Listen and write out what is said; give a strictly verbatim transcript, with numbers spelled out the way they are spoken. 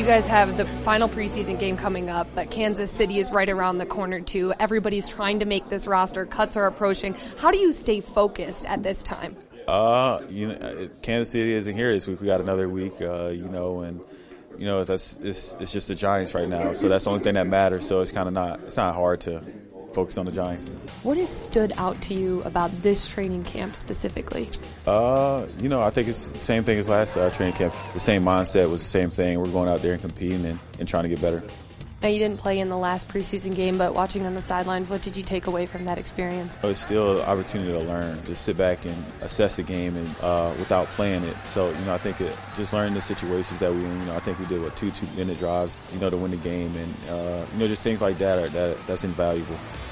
you guys have the final preseason game coming up, but Kansas City is right around the corner too. Everybody's trying to make this roster. Cuts are approaching. How do you stay focused at this time? Uh, you know, Kansas City isn't here this week. We got another week, uh, you know, and you know that's it's it's just the Giants right now. So that's the only thing that matters. So it's kind of not it's not hard to focus on the Giants. What has stood out to you about this training camp specifically? Uh, you know, I think it's the same thing as last uh, training camp. The same mindset was the same thing. We're going out there and competing and, and trying to get better. Now, you didn't play in the last preseason game, but watching on the sidelines, what did you take away from that experience? It's still an opportunity to learn, just sit back and assess the game and uh, without playing it. So, you know, I think it, just learning the situations that we in, you know, I think we did, what, two two-minute drives, you know, to win the game. And, uh, you know, just things like that, are, that that's invaluable.